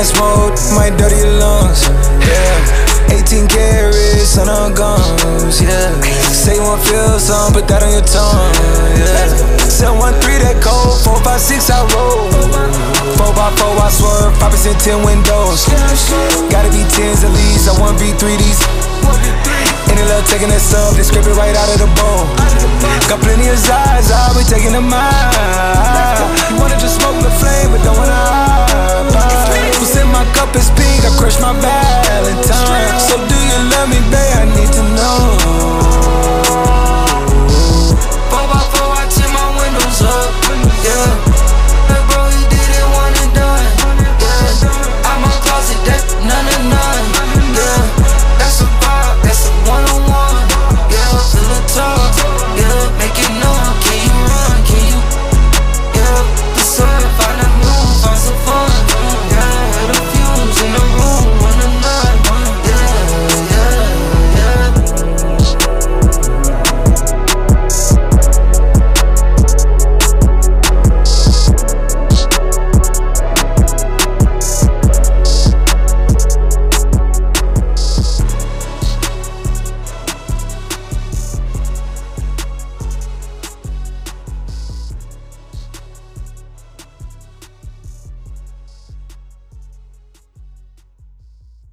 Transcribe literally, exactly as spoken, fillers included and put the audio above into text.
that smoke might dirty your lungs. Yeah, eighteen carats on our guns. Yeah, say you wanna feel some, put that on your tongue. Yeah, seven one three that code, four five six I roll. Four by four I swerve, five percent ten windows. Gotta be tens at least, I want V three Ds. Any love taking that sub, they scrape it right out of the bowl. Got plenty of sides, I'll be taking them out. You wanna just smoke the flame, but don't wanna hide. Who's in my cup is pink, I crushed my Valentine. So do you love me, babe? I need to know.